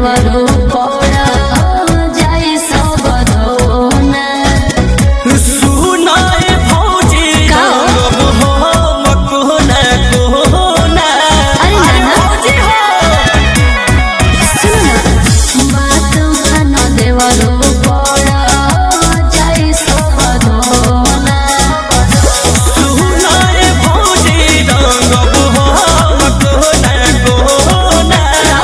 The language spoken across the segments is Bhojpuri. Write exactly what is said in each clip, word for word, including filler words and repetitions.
देवरो पड़ा जाए सब धोना सुनाए भौजी रंग हो मकोना कोना। अरे भौजी हो सुना बात मानो देवरो पड़ा जाए सब धोना सुनाए भौजी रंग हो मकोना कोना।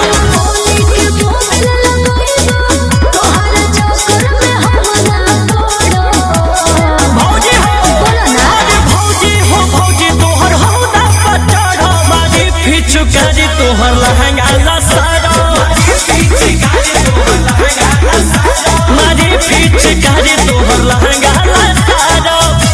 पिचकारी तोहर लहंगा लसारा मारी पिचकारी तोहर लहंगा लसारा।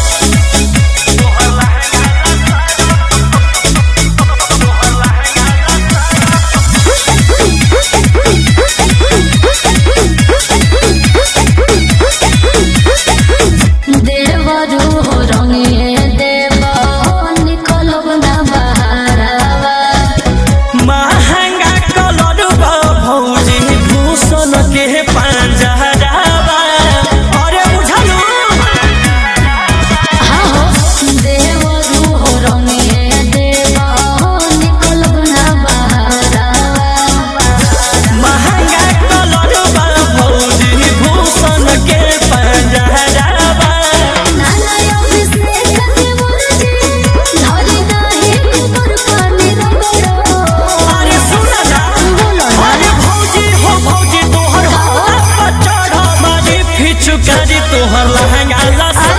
देवरो रंगे देव निकलब ना बहारवा महंगा कलर बा भौजी भूषण के पंजरावा। अरे बुझलू हाँ हो देवरो रंगे देव निकलब ना बहारवा महंगा कलर बा भौजी भूषण के पंजरावा। नाना अभिषेक के मुर्जी धरी नाही कुबर पानी रंगरो अरे सुना ना बोलो अरे भौजी हो भौजी तोहर होला पचड़ मारी पिचकारी तोहर लहंगा लसा